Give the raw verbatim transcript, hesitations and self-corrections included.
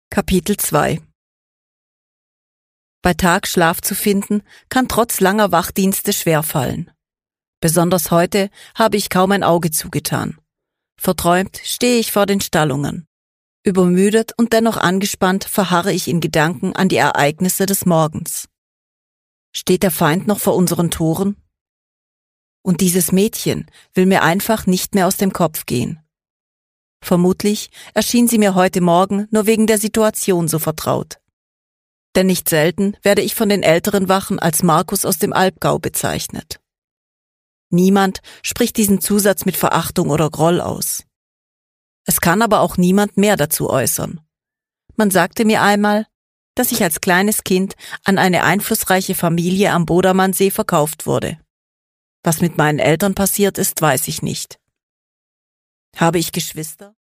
Kapitel zwei. Bei Tag Schlaf zu finden, kann trotz langer Wachdienste schwerfallen. Besonders heute habe ich kaum ein Auge zugetan. Verträumt stehe ich vor den Stallungen. Übermüdet und dennoch angespannt verharre ich in Gedanken an die Ereignisse des Morgens. Steht der Feind noch vor unseren Toren? Und dieses Mädchen will mir einfach nicht mehr aus dem Kopf gehen. Vermutlich erschien sie mir heute Morgen nur wegen der Situation so vertraut. Denn nicht selten werde ich von den älteren Wachen als Markus aus dem Albgau bezeichnet. Niemand spricht diesen Zusatz mit Verachtung oder Groll aus. Es kann aber auch niemand mehr dazu äußern. Man sagte mir einmal, dass ich als kleines Kind an eine einflussreiche Familie am Bodermannsee verkauft wurde. Was mit meinen Eltern passiert ist, weiß ich nicht. Habe ich Geschwister?